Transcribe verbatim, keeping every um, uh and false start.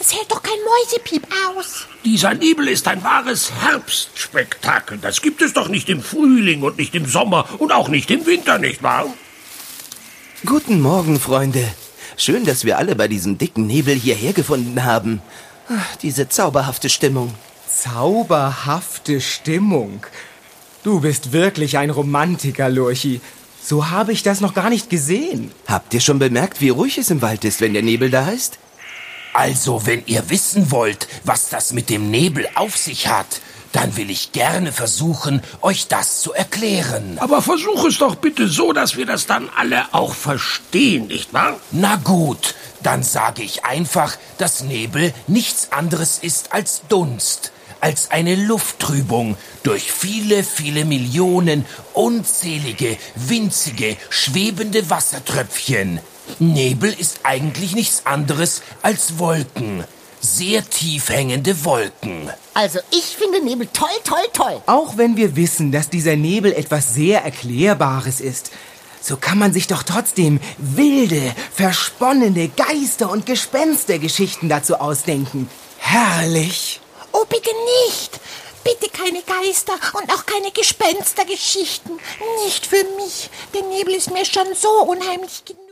Es hält doch kein Mäusepiep aus. Dieser Nebel ist ein wahres Herbstspektakel. Das gibt es doch nicht im Frühling und nicht im Sommer und auch nicht im Winter, nicht wahr? Guten Morgen, Freunde. Schön, dass wir alle bei diesem dicken Nebel hierher gefunden haben. Ach, diese zauberhafte Stimmung. Zauberhafte Stimmung. Du bist wirklich ein Romantiker, Lurchi. So habe ich das noch gar nicht gesehen. Habt ihr schon bemerkt, wie ruhig es im Wald ist, wenn der Nebel da ist? Also, wenn ihr wissen wollt, was das mit dem Nebel auf sich hat, dann will ich gerne versuchen, euch das zu erklären. Aber versuch es doch bitte so, dass wir das dann alle auch verstehen, nicht wahr? Na gut, dann sage ich einfach, dass Nebel nichts anderes ist als Dunst, als eine Lufttrübung durch viele, viele Millionen unzählige, winzige, schwebende Wassertröpfchen. Nebel ist eigentlich nichts anderes als Wolken. Sehr tief hängende Wolken. Also ich finde Nebel toll, toll, toll. Auch wenn wir wissen, dass dieser Nebel etwas sehr Erklärbares ist, so kann man sich doch trotzdem wilde, versponnene Geister- und Gespenstergeschichten dazu ausdenken. Herrlich! Oh, bitte nicht. Bitte keine Geister und auch keine Gespenstergeschichten. Nicht für mich. Der Nebel ist mir schon so unheimlich genug.